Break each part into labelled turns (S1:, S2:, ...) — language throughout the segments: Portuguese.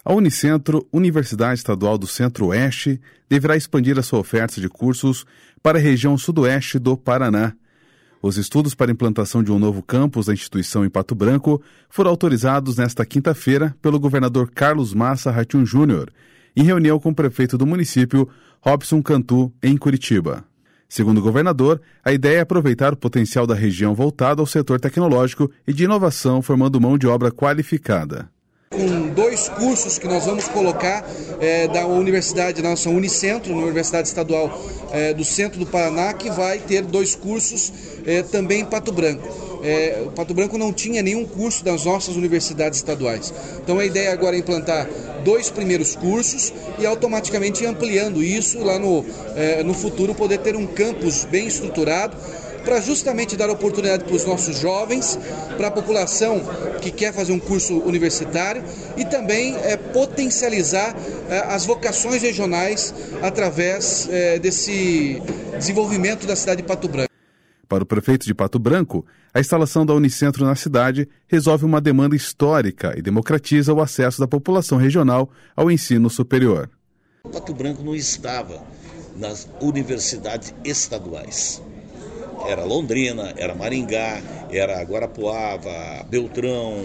S1: A Unicentro, Universidade Estadual do Centro-Oeste, deverá expandir a sua oferta de cursos para a região sudoeste do Paraná. Os estudos para a implantação de um novo campus da instituição em Pato Branco foram autorizados nesta quinta-feira pelo governador Carlos Massa Ratinho Júnior, em reunião com o prefeito do município, Robson Cantu, em Curitiba. Segundo o governador, a ideia é aproveitar o potencial da região voltado ao setor tecnológico e de inovação, formando mão de obra qualificada.
S2: Com 2 cursos que nós vamos colocar da universidade, da nossa Unicentro, na Universidade Estadual do Centro do Paraná, que vai ter 2 cursos também em Pato Branco. Pato Branco não tinha nenhum curso das nossas universidades estaduais. Então a ideia agora é implantar 2 primeiros cursos e automaticamente ir ampliando isso lá no futuro poder ter um campus bem estruturado, para justamente dar oportunidade para os nossos jovens, para a população que quer fazer um curso universitário e também potencializar as vocações regionais através desse desenvolvimento da cidade de Pato Branco.
S1: Para o prefeito de Pato Branco, a instalação da Unicentro na cidade resolve uma demanda histórica e democratiza o acesso da população regional ao ensino superior.
S3: Pato Branco não estava nas universidades estaduais. Era Londrina, era Maringá, era Guarapuava, Beltrão,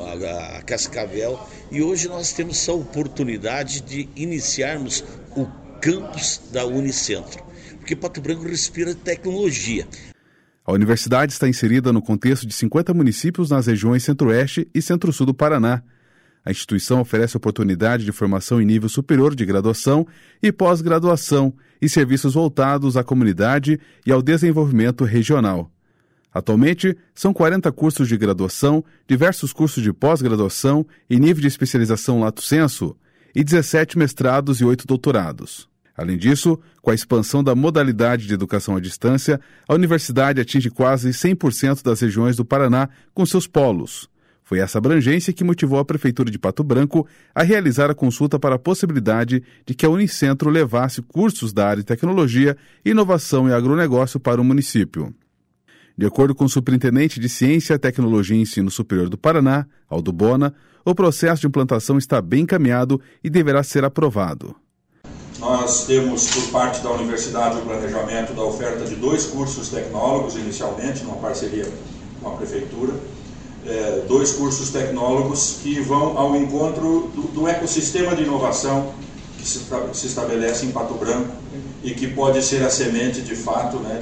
S3: a Cascavel. E hoje nós temos essa oportunidade de iniciarmos o campus da Unicentro, porque Pato Branco respira tecnologia.
S1: A universidade está inserida no contexto de 50 municípios nas regiões Centro-Oeste e Centro-Sul do Paraná. A instituição oferece oportunidade de formação em nível superior de graduação e pós-graduação e serviços voltados à comunidade e ao desenvolvimento regional. Atualmente, são 40 cursos de graduação, diversos cursos de pós-graduação e nível de especialização lato sensu, e 17 mestrados e 8 doutorados. Além disso, com a expansão da modalidade de educação à distância, a universidade atinge quase 100% das regiões do Paraná com seus polos. Foi essa abrangência que motivou a Prefeitura de Pato Branco a realizar a consulta para a possibilidade de que a Unicentro levasse cursos da área de tecnologia, inovação e agronegócio para o município. De acordo com o superintendente de Ciência, Tecnologia e Ensino Superior do Paraná, Aldo Bona, o processo de implantação está bem encaminhado e deverá ser aprovado.
S4: Nós temos, por parte da universidade, o planejamento da oferta de 2 cursos tecnólogos, inicialmente, numa parceria com a Prefeitura. 2 cursos tecnólogos que vão ao encontro do ecossistema de inovação que se estabelece em Pato Branco e que pode ser a semente, de fato, né,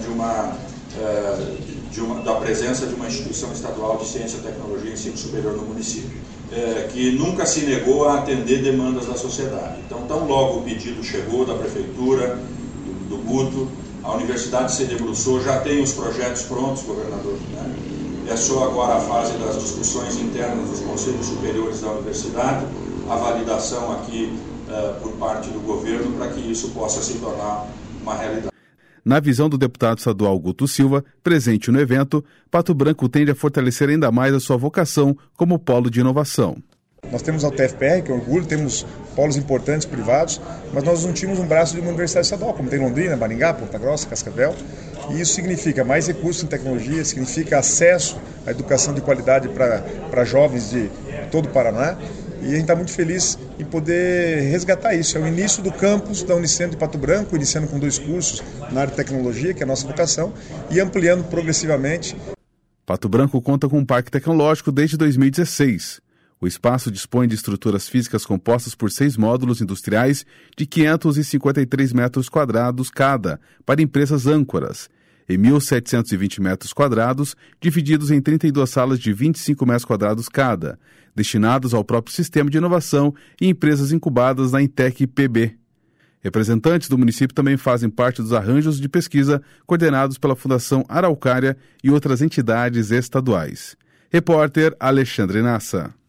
S4: da presença de uma instituição estadual de ciência, tecnologia e ensino superior no município, que nunca se negou a atender demandas da sociedade. Então, tão logo o pedido chegou da Prefeitura, do Guto, a universidade se debruçou, já tem os projetos prontos, governador, né? É só agora a fase das discussões internas dos conselhos superiores da universidade, a validação aqui por parte do governo para que isso possa se tornar uma realidade.
S1: Na visão do deputado estadual Guto Silva, presente no evento, Pato Branco tende a fortalecer ainda mais a sua vocação como polo de inovação.
S5: Nós temos a UTFPR, que é orgulho, temos polos importantes privados, mas nós não tínhamos um braço de uma universidade estadual, como tem Londrina, Maringá, Ponta Grossa, Cascavel. E isso significa mais recursos em tecnologia, significa acesso à educação de qualidade para jovens de todo o Paraná. E a gente está muito feliz em poder resgatar isso. É o início do campus da Unicentro de Pato Branco, iniciando com 2 cursos na área de tecnologia, que é a nossa vocação, e ampliando progressivamente.
S1: Pato Branco conta com um parque tecnológico desde 2016. O espaço dispõe de estruturas físicas compostas por 6 módulos industriais de 553 metros quadrados cada, para empresas âncoras, e 1.720 metros quadrados, divididos em 32 salas de 25 metros quadrados cada, destinadas ao próprio sistema de inovação e empresas incubadas na Intec PB. Representantes do município também fazem parte dos arranjos de pesquisa coordenados pela Fundação Araucária e outras entidades estaduais. Repórter Alexandre Nassa.